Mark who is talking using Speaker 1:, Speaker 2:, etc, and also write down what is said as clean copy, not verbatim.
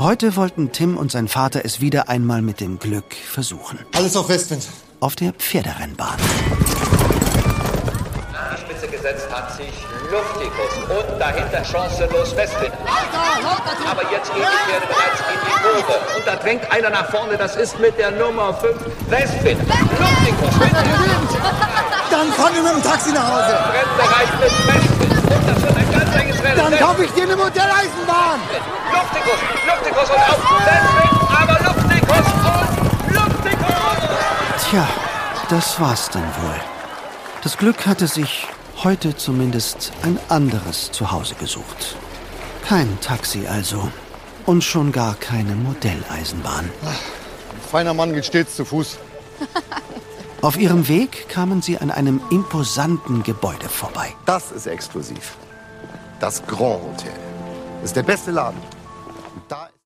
Speaker 1: Heute wollten Tim und sein Vater es wieder einmal mit dem Glück versuchen.
Speaker 2: Alles auf Westwind.
Speaker 1: Auf der Pferderennbahn.
Speaker 3: Spitze gesetzt hat sich Luftikus und dahinter chancenlos Westwind. Aber jetzt gehen die Pferde bereits in die Kurve. Und da drängt einer nach vorne, das ist mit der Nummer 5 Westwind. Luftikus.
Speaker 2: Dann fahren wir mit dem Taxi nach Hause.
Speaker 3: Rennbereich mit Westwind. Und das wird ein ganz enges Rennen.
Speaker 2: Dann kaufe ich dir eine Modelleisenbahn.
Speaker 3: Luftikus und auf Westwind, aber Luftikus und Luftikus.
Speaker 1: Tja, das war's dann wohl. Das Glück hatte sich heute zumindest ein anderes Zuhause gesucht. Kein Taxi also. Und schon gar keine Modelleisenbahn.
Speaker 2: Ein feiner Mann geht stets zu Fuß.
Speaker 1: Auf ihrem Weg kamen sie an einem imposanten Gebäude vorbei.
Speaker 4: Das ist exklusiv. Das Grand Hotel. Das ist der beste Laden.